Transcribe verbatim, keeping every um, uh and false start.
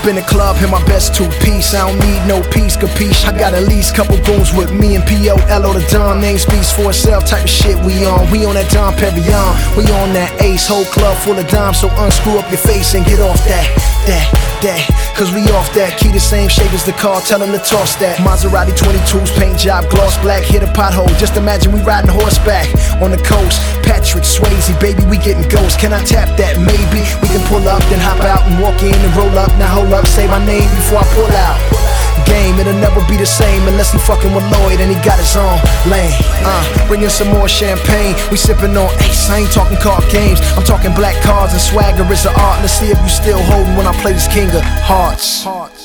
up in the club in my best two-piece. I don't need no peace, capiche. I got at least couple goons with me and P O L O the Don. Name speaks for itself, type of shit we on. We on that Dom Perignon, we on that Ace. Whole club full of dimes, so unscrew up your face and get off that, that, that. Cause we off that, key the same shape as the car, tell them to toss that. Maserati twenty-twos, paint job, gloss black, hit a pothole. Just imagine we riding horseback on the coast. Patrick Swayze, baby, we getting ghosts. Can I tap that? Maybe we can pull up, then hop out and walk in and roll up. Now hold up, say my name before I pull out. Game, it'll never be the same unless he fucking with Lloyd and he got his own lane. Uh, bringing some more champagne, we sipping on Ace. I ain't talking card games, I'm talking black cards and swagger is the art. Let's see if you still holding when I play this King of Hearts.